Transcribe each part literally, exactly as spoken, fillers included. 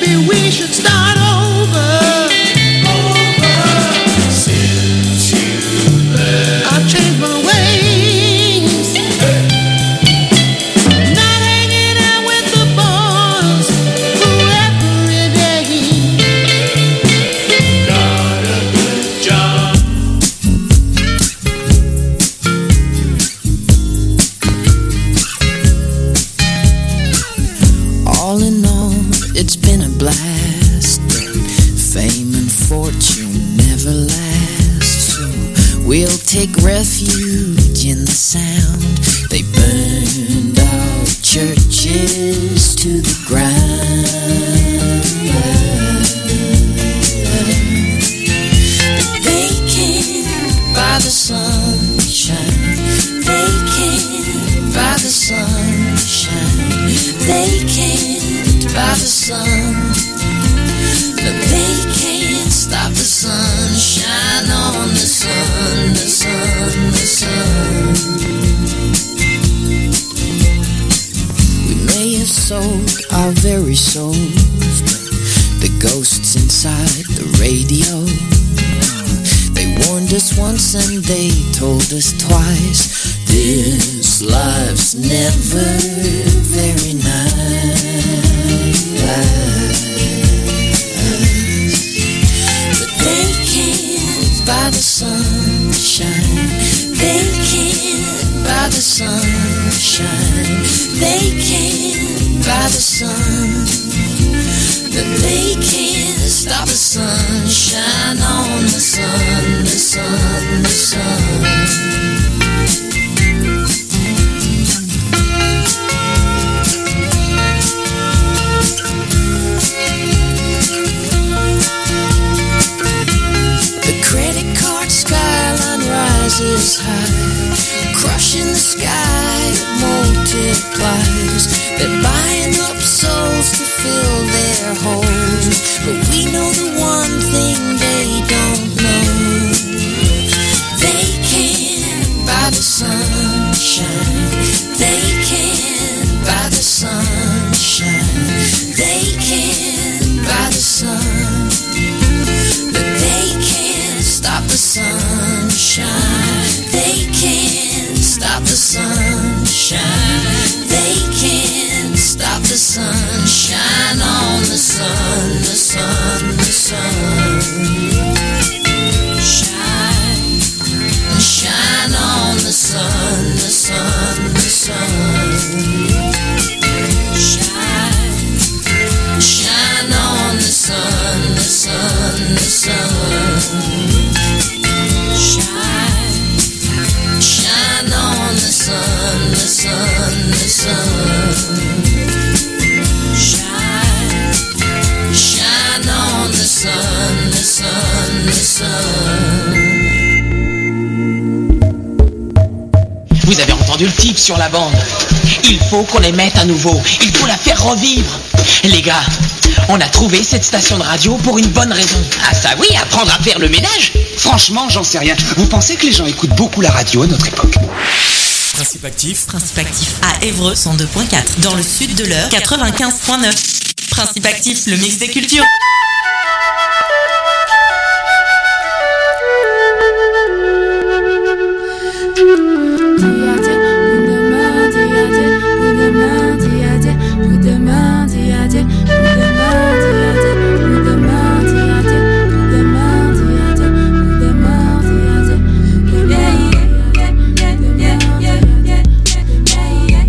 Vous avez entendu le type sur la bande. Il faut qu'on les mette à nouveau. Il faut la faire revivre. Les gars, on a trouvé cette station de radio pour une bonne raison. Ah ça oui, apprendre à faire le ménage. Franchement, j'en sais rien. Vous pensez que les gens écoutent beaucoup la radio à notre époque? Principe actif. Principe actif à Évreux cent deux virgule quatre. Dans le sud de l'Eure quatre-vingt-quinze virgule neuf. Principe actif, le mix des cultures.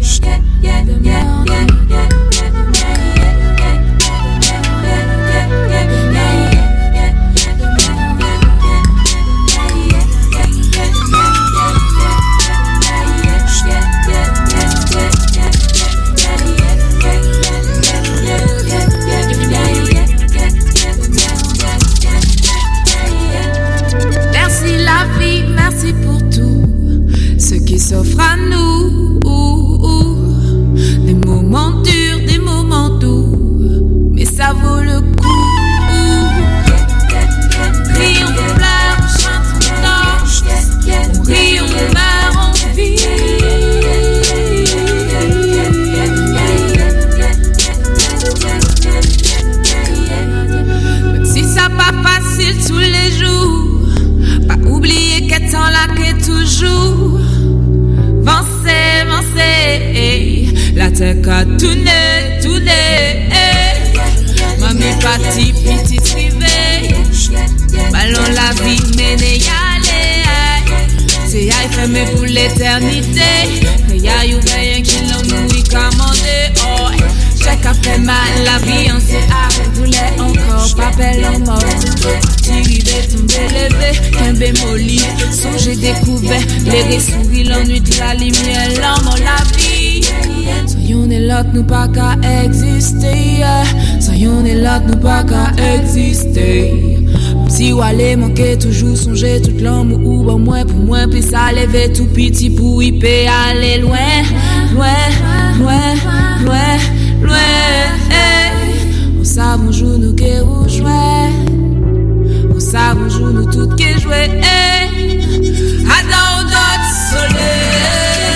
Yeah. te ka tourner, tourner. Mami parti, petit réveil. Ballon la vie, mène yale. C'est y'a fermé pour l'éternité. Mais y'a eu rien qui l'ont nous commandé. Oh, chaque fait mal, la vie en s'est arrêtée. Voulait encore, papel en mort. Tiré, tombé, levé, qu'un bémoli. Son j'ai découvert, les souris, l'ennui de la lumière, l'homme, la vie. Soyons est là que nous pas qu'à exister. Soyons est là que nous pas qu'à exister. Si ou aller manquer, toujours songer toute l'homme ou bon moins pour moins, puis ça lever tout petit pour y peut aller loin, loin, loin, loin, loin. On savons jour nous qui rejoint, on savons jour nous toutes qui jouer. Adore notre soleil.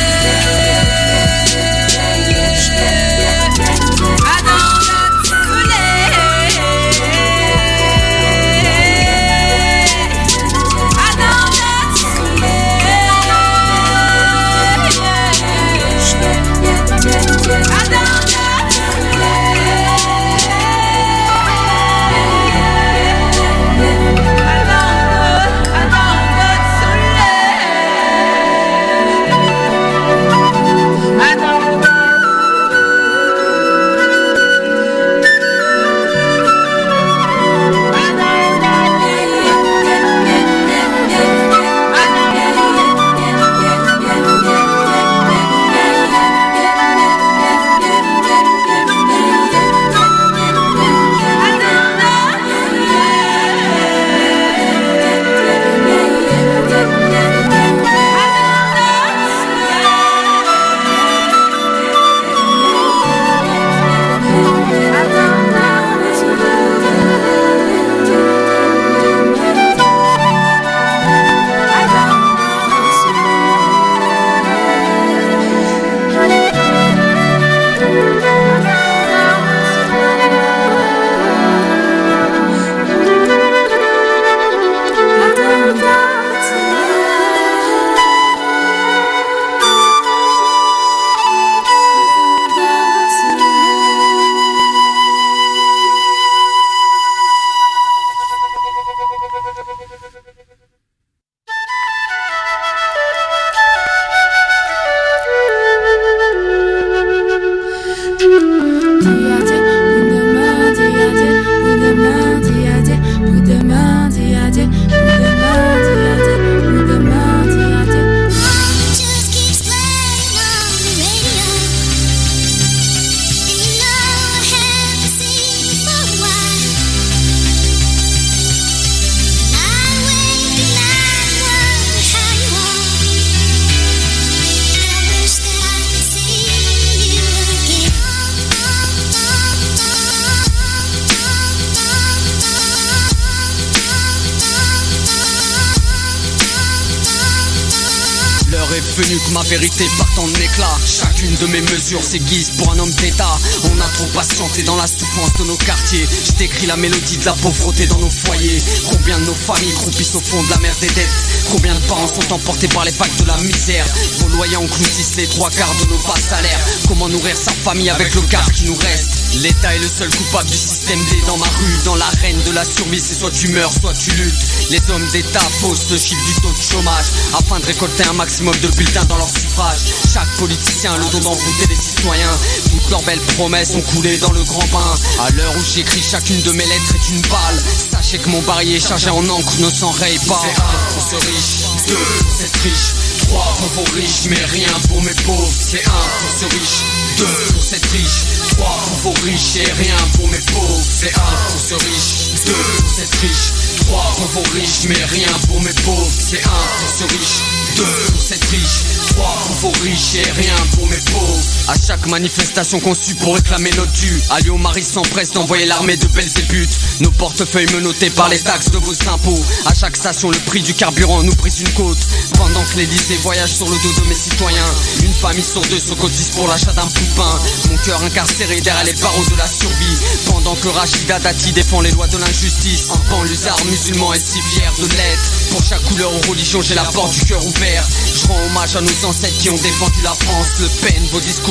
venu que ma vérité parte en éclat. Chacune de mes mesures s'aiguise pour un homme d'état. On a trop patienté dans la souffrance de nos quartiers. Je t'écris la mélodie de la pauvreté dans nos foyers. Combien de nos familles croupissent au fond de la mer des dettes. Combien de parents sont emportés par les vagues de la misère. Vos loyers engloutissent les trois quarts de nos bas salaires. Comment nourrir sa famille avec le quart qui nous reste? L'État est le seul coupable du système D dans ma rue. Dans l'arène de la survie, c'est soit tu meurs, soit tu luttes. Les hommes d'État faussent le chiffre du taux de chômage afin de récolter un maximum de bulletins dans leur suffrage. Chaque politicien a le don d'envoûter les citoyens. Toutes leurs belles promesses ont coulé dans le grand bain. À l'heure où j'écris, chacune de mes lettres est une balle. Sachez que mon barillet chargé en encre ne s'enraye pas. C'est un pour ce riche, deux pour cette riche, trois pour vos riches, mais rien pour mes pauvres. C'est un pour ce riche, deux pour cette riche, trois pour vos riches et rien pour mes pauvres. C'est un pour ce riche, deux pour cette riche, trois pour vos riches, mais rien pour mes pauvres. C'est un pour ce riche, deux pour cette riche, trois pour vos riches et rien pour mes pauvres. À chaque manifestation conçue pour réclamer notre dû, Ali Omari s'empresse d'envoyer l'armée de Belzébuth. Nos portefeuilles menottés par les taxes de vos impôts. À chaque station le prix du carburant nous brise une côte. Pendant que l'Elysée voyage sur le dos de mes citoyens, une famille sur deux se cotise pour l'achat d'un poupin. Mon cœur incarcéré derrière les barreaux de la survie. Pendant que Rachida Dati défend les lois de l'injustice. En banlieusard musulman et si fier de l'être. Pour chaque couleur ou religion j'ai la porte du cœur ouvert. Je rends hommage à nos ancêtres qui ont défendu la France. Le Pen, vos discours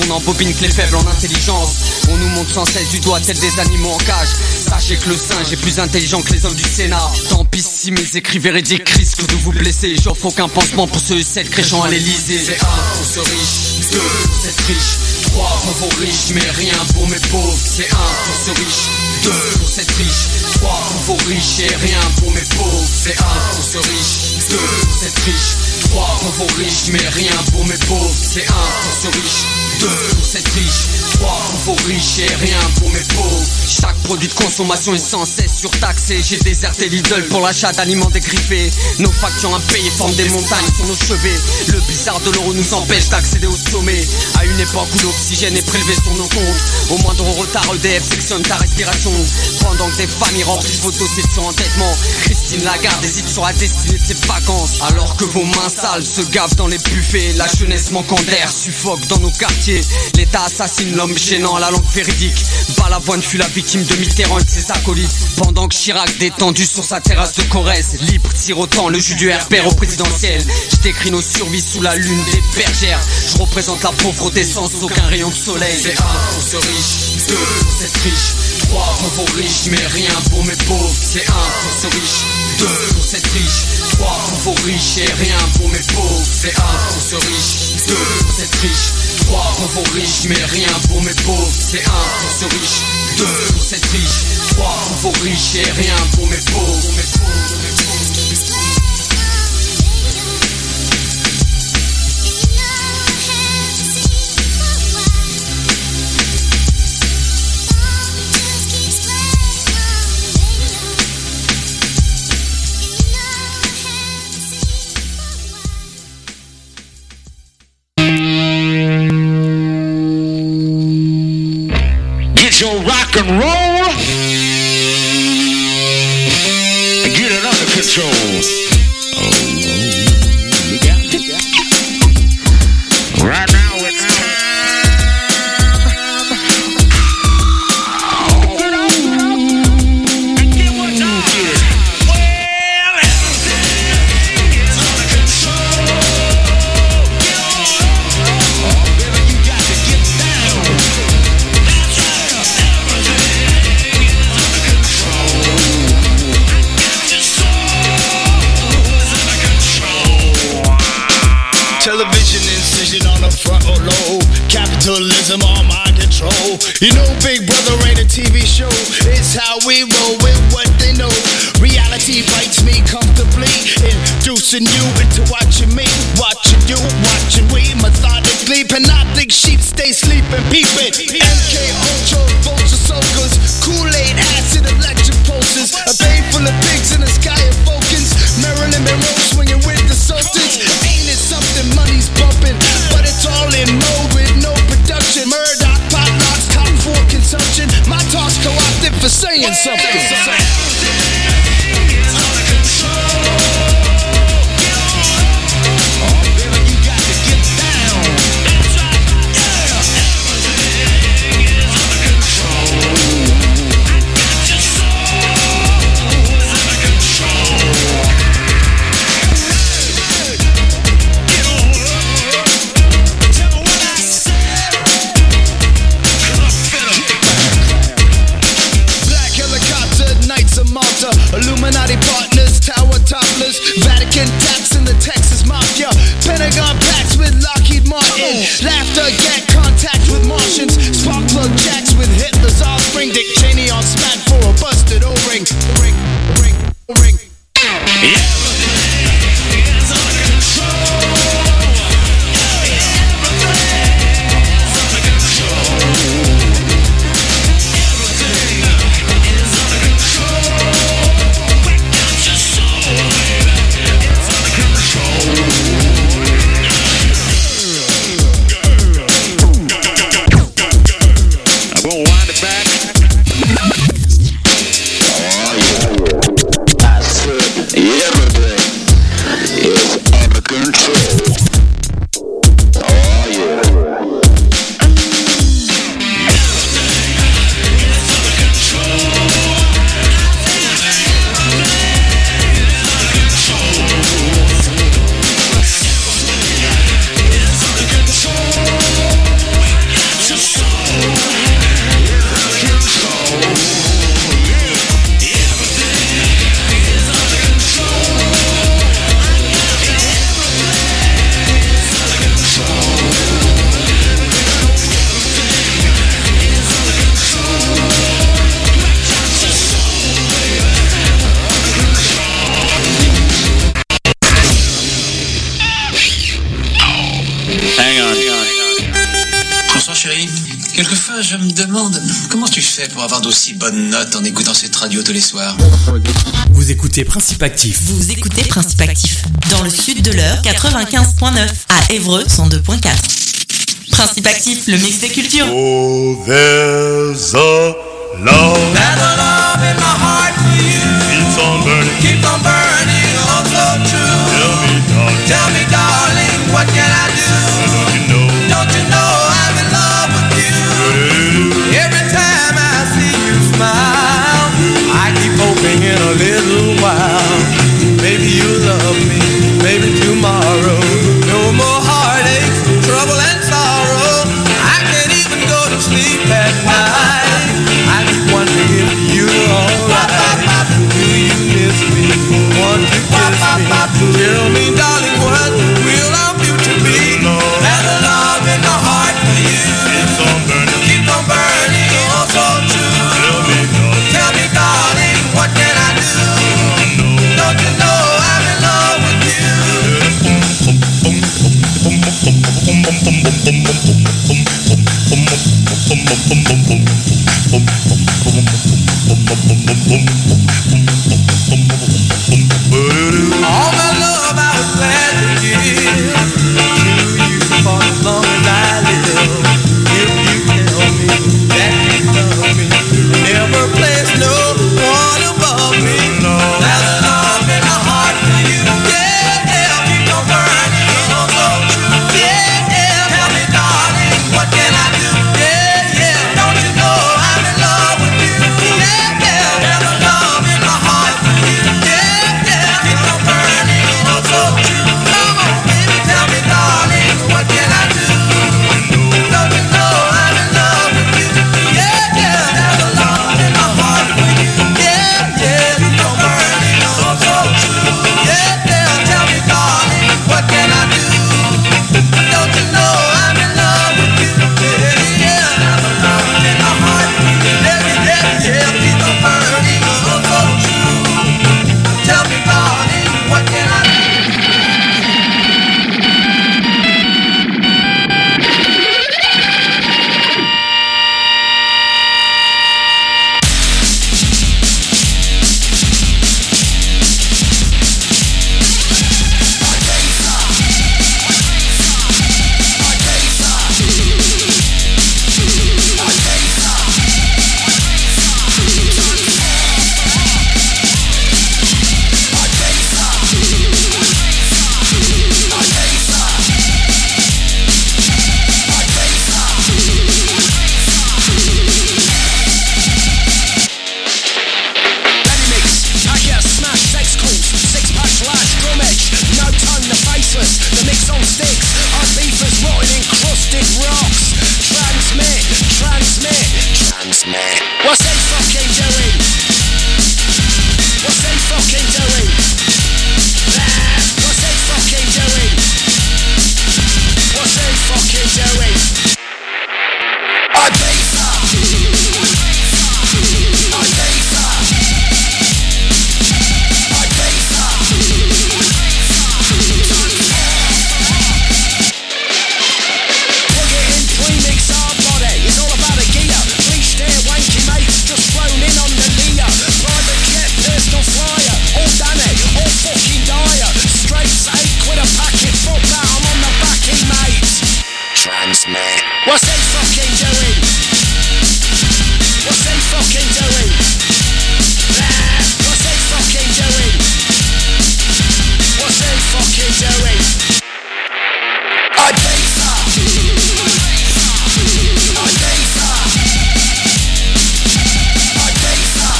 n'embobine que les faibles en intelligence. On nous montre sans cesse du doigt tel des animaux en cage. Sachez que le singe est plus intelligent que les hommes du Sénat. Tant pis si mes écrits véridiques risquent de vous blesser. J'offre aucun pansement pour ceux et celles créchant à l'Elysée. C'est un pour ce riche, deux pour cette riche, trois pour vos riches, mais rien pour mes pauvres. C'est un pour ce riche, deux pour cette riche, trois pour vos riches et rien pour mes pauvres. C'est un pour ce riche, deux pour cette riche, trois pour vos riches, mais rien pour mes pauvres. C'est un pour ce riche, deux pour cette riche, trois pour vos riches et rien pour mes pauvres. Chaque produit de consommation est sans cesse surtaxé. J'ai déserté Lidl pour l'achat d'aliments dégriffés. Nos factures impayées forment des montagnes sur nos cheveux. Le bizarre de l'euro nous empêche d'accéder au sommet. À une époque où l'oxygène est prélevé sur nos comptes, au moindre retard E D F sectionne ta respiration. Pendant que des familles remplissent vos dossiers de surendettement, Christine Lagarde hésite sur la destinée de ses vacances. Alors que vos mains sales se gavent dans les buffets, la jeunesse manquant d'air suffoque dans nos quartiers. L'État assassine l'homme gênant à la langue véridique. Balavoine fut la victime de Mitterrand et de ses acolytes. Pendant que Chirac détendu sur sa terrasse de Corrèze, libre sirotant le jus du R P R au présidentiel. Je décris nos survies sous la lune des bergères. Je représente la pauvreté sans aucun rayon de soleil. C'est un pour ce riche, deux pour cette riche, trois pour vos riches, mais rien pour mes pauvres. C'est un pour ce riche, deux pour cette riche, trois pour vos riches et rien pour mes pauvres. C'est un pour ce riche, deux pour cette riche, trois pour vos riches, mais rien pour mes pauvres. C'est un pour ce riche, deux pour cette riche, trois pour vos riches et rien pour mes pauvres. Pour mes pauvres, pour mes pauvres. Your rock and roll and get it under control. Oh, you got it. Right now it's time. Oh, get up and get what you get. Well, everything is under control. Oh, baby, you got to get down. Television incision on the frontal lobe. Capitalism on my control. You know Big Brother ain't a T V show. It's how we roll with what they know. Reality bites me comfortably, inducing you into watching me, watching you, watching we methodically. Panoptic sheep stay sleeping, peeping. M K Ultra, vulture soakers, Kool-Aid, acid, electric pulses. A bay full of pigs in the sky of Vulcans. Marilyn Monroe swinging with the Sultans. Ain't it something? Money's bumping, but it's all in mode with no production. Murdoch, potlucks, top four consumption. My talk's co-opted for saying something. Everything is under control. Oh, baby, you got to get down. That's right, yeah. Everything is under control. I got your soul is under control. Malta, Illuminati partners, tower topless, Vatican tax in the Texas Mafia, Pentagon pacts with Lockheed Martin, laughter, get contact with Martians, spark plug jacks with Hitler's offspring, Dick Cheney on smack for a busted O-ring, ring, ring, ring. Everything is under control. Everything is under control. I'm gonna wind it back. Quelquefois, je me demande comment tu fais pour avoir d'aussi bonnes notes en écoutant cette radio tous les soirs. Vous écoutez Principe Actif. Vous écoutez Principe Actif. Dans le sud de l'heure, quatre-vingt-quinze point neuf. À Évreux, cent deux point quatre. Principe Actif, le mix des cultures. Oh, there's a love. There's a love in my heart for you. Keeps on burning. Keeps on burning, oh so true. Tell me, darling. Tell me, darling, what can I do? Don't you know? Don't you know I'm in love with you? Every time I see you smile, I keep hoping in a little while. Maybe you'll love me, maybe tomorrow. No more heartaches, trouble and sorrow. I can't even go to sleep at night. I keep wondering if you're alright. Do you miss me? Want to kiss me? Tell me, darling, what will our future be? There's a love in my heart for you. Keeps on burning, keeps on burning, oh so true. Tell me, darling, tell me, darling, what can I do? Don't you know I'm in love with you? All my love I was glad to give to you for as long as I live. If you tell me that you love me, never place no one above me. There's a love in my heart for you. Yeah, yeah, keep on burning, oh so true. Yeah, yeah, tell me, darling, what can I do? Yeah, yeah, don't you know I'm in love with you? Yeah, yeah, there's a love in my heart for you. Yeah, yeah, keep on burning, oh so true. Come on, baby, tell me, darling, what can I do? Don't you know I'm in love with you? Yeah, yeah, there's a love in my heart for you. Yeah, yeah, keep on burning, oh so true. Yeah, yeah, tell me, darling, what can I do? Don't you know I'm in love with you? Yeah, yeah, there's a love in my heart for you. Yeah, yeah, yeah, keep on burning, oh so true. Tell me, darling, what can I do? What's they fucking doing? What's they fucking doing? Nah, what's they fucking doing? What's they fucking doing? Ibiza! Ibiza! Ibiza! Plug it in, premix our body. It's all about a gear. Bleached hair, wanky mates, just flown in on the Leah. Private jet, personal flyer. All done it, all fucking dire. Straights, eight quid a packet. Fuck that, I'm on the backy, mate. Transmit. What's they fucking doing? What's they fucking doing? Nah, what's they fucking doing? What's they fucking doing? Ibiza! Ibiza! Ibiza!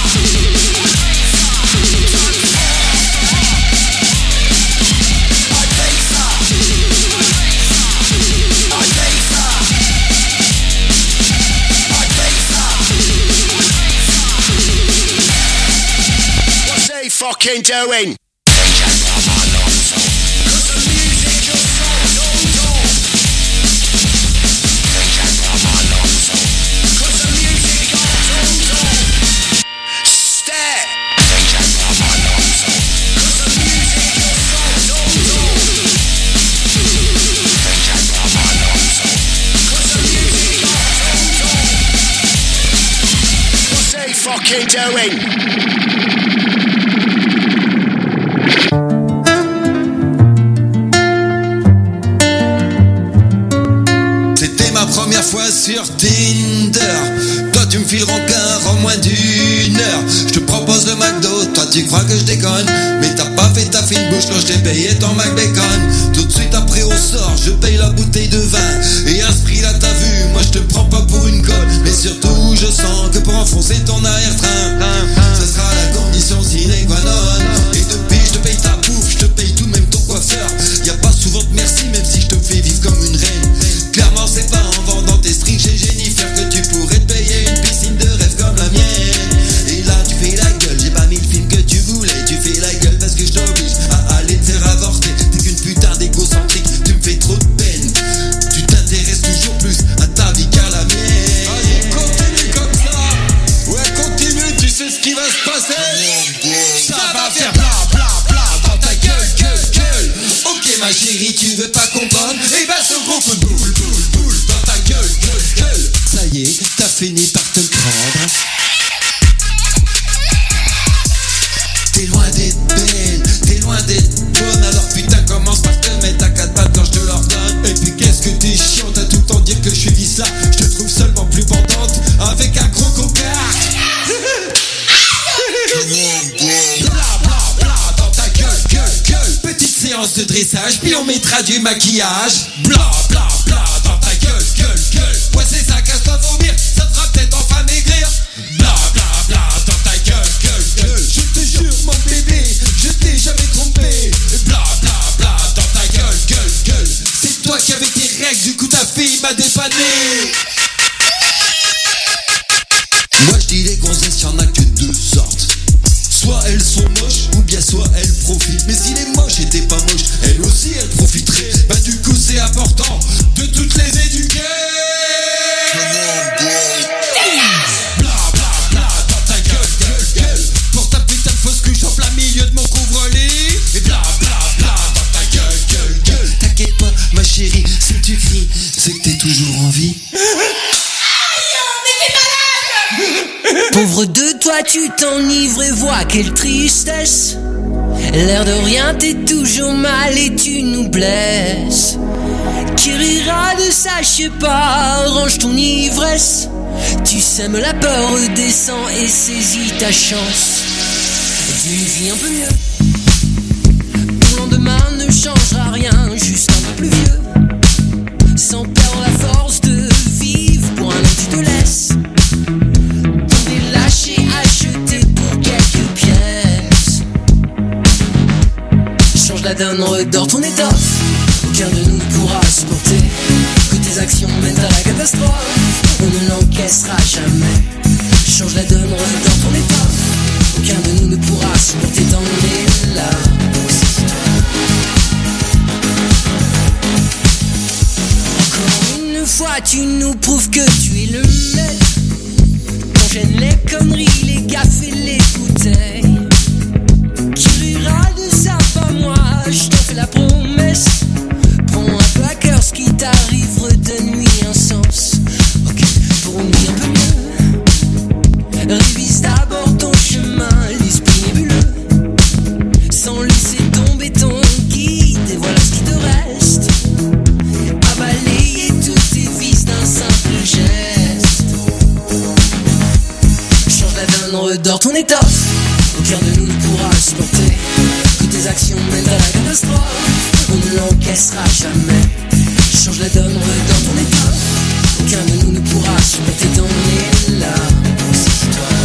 What's they fucking doing? fucking doing? C'était ma première fois sur Tinder. Toi tu me files rencard en moins d'une heure. Je te propose le McDo, toi tu crois que je déconne. Mais t'as pas fait ta fine bouche quand je t'ai payé ton McBacon. Tout de suite après au sort, je paye la bouteille de vin. Et un prix là t'as vu, moi je te prends pas pour une colle. Mais surtout je sens que pour enfoncer ton arrière-train, ce sera la condition sine qua non. Et depuis je te paye ta bouffe, je te paye tout même ton coiffeur. Y'a pas souvent de merci même si je te fais vivre comme une reine. Clairement c'est pas en vendant tes strings chez Jennifer que tu pourrais te payer une piscine de rêve comme la mienne. Et là tu fais la gueule, j'ai pas mis le film que tu voulais. Tu fais la gueule parce que je t'oblige à aller te faire avorter. T'es qu'une putain d'égocentrique, tu me fais trop de peine. Tu t'intéresses toujours plus à ta vie qu'à la mienne. Vas-y continue comme ça. Ouais continue, tu sais ce qui va se passer. Ça va faire bla bla bla dans ta gueule, gueule, gueule. Ok ma chérie, tu veux pas comprendre? Eh ben ce gros coup de boule, boule, boule dans ta gueule, gueule, gueule. Ça y est, t'as fini par te le prendre. T'es loin d'être belle, t'es loin d'être bonne. Alors putain commence par te mettre à quatre pattes quand je te l'ordonne. Et puis qu'est-ce que t'es chiant, t'as tout le temps dire que je suis vice là. Je te trouve seulement plus bandante avec un gros cocard. Bla bla bla dans ta gueule, gueule, gueule. Petite séance de dressage, puis on mettra du maquillage. Bla bla bla dans ta gueule, gueule, gueule. Ouais c'est ça, casse-toi vomir, ça te fera peut-être enfin maigrir. Bla bla bla dans ta gueule, gueule, gueule. Je te jure mon bébé, je t'ai jamais trompé. Bla bla bla dans ta gueule, gueule, gueule. C'est toi qui avais tes règles, du coup ta fille m'a dépanné. Moi je dis les gonzesses, y'en a que deux sortes. Soit elles sont moches, ou bien soit elles profitent. Mais si les moches étaient pas moches, elles aussi elles profiteraient. Bah du coup c'est important de toutes les éduquer. Bla bla bla dans ta gueule, gueule, gueule. Pour ta putain de fausse couche en plein milieu de mon couvre-lit. Et bla bla bla dans ta gueule, gueule, gueule. T'inquiète pas ma chérie, si tu cries, c'est que t'es toujours en vie. Pauvre de toi, tu t'enivres et vois quelle tristesse. L'air de rien, t'es toujours mal et tu nous blesses. Qui rira de ça, je sais pas, range ton ivresse. Tu sèmes la peur, redescends et saisis ta chance. Tu vis un peu mieux. Ton lendemain ne changera rien, juste un peu plus vieux. Sans perdre la force de vivre, pour un an tu te laisses. Lâché, acheté pour quelques pièces. Change la donne, redors ton étoffe. Aucun de nous ne pourra supporter que tes actions mènent à la catastrophe. On ne l'encaissera jamais. Change la donne, redors ton étoffe. Aucun de nous ne pourra supporter dans les larmes. Encore une fois, tu nous prouves que tu es le maître. J'aime les conneries, les gaffes et les bouteilles. Qui rira de ça, pas moi, je t'en fais la promesse. Prends un peu à cœur ce qui t'arrive, redonne-lui un sens. Ok, pour une vie un peu mieux. Révise d'abord ton chemin, l'esprit nébuleux. Sans laisser tomber ton guide, et voilà ce qui te reste. À balayer tous tes vices d'un simple geste. Redors ton étoffe. Aucun de nous ne pourra supporter que tes actions mènent à la catastrophe. On ne l'encaissera jamais. Change la donne, redors ton étoffe. Aucun de nous ne pourra supporter dans les larmes pour cette histoire.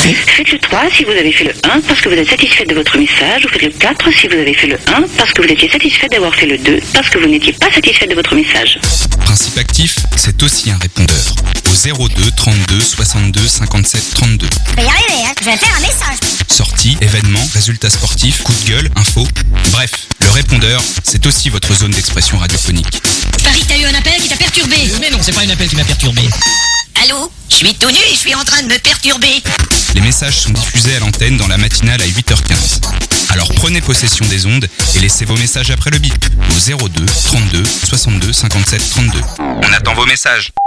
Faites le trois si vous avez fait le un parce que vous êtes satisfait de votre message, ou faites le quatre si vous avez fait le un parce que vous étiez satisfait d'avoir fait le deux parce que vous n'étiez pas satisfait de votre message. Principe actif, c'est aussi un répondeur. Au zéro deux trente-deux soixante-deux cinquante-sept trente-deux. Je vais y arriver, hein. Je vais faire un message. Sorties, événements, résultats sportifs, coups de gueule, infos. Bref, le répondeur, c'est aussi votre zone d'expression radiophonique. Paris, t'as eu un appel qui t'a perturbé. Mais non, c'est pas un appel qui m'a perturbé. Allô? Je suis tout nu et je suis en train de me perturber. Les messages sont diffusés à l'antenne dans la matinale à huit heures quinze. Alors prenez possession des ondes et laissez vos messages après le bip au zéro deux trente-deux soixante-deux cinquante-sept trente-deux. On attend vos messages.